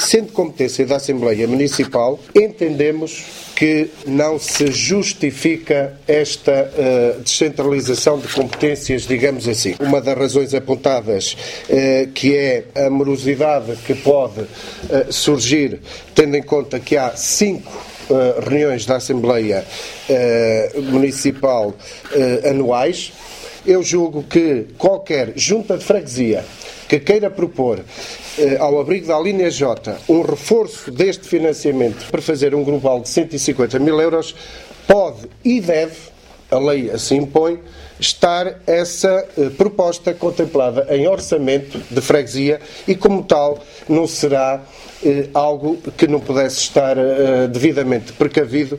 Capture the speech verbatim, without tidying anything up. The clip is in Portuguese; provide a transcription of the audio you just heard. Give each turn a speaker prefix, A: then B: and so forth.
A: sendo competência da Assembleia Municipal, entendemos que não se justifica esta uh, descentralização de competências, digamos assim. Uma das razões apontadas, uh, que é a morosidade que pode uh, surgir, tendo em conta que há cinco uh, reuniões da Assembleia uh, Municipal uh, anuais. Eu julgo que qualquer junta de freguesia que queira propor, eh, ao abrigo da linha J, um reforço deste financiamento para fazer um global de cento e cinquenta mil euros, pode e deve, a lei assim impõe, estar essa eh, proposta contemplada em orçamento de freguesia e, como tal, não será eh, algo que não pudesse estar eh, devidamente precavido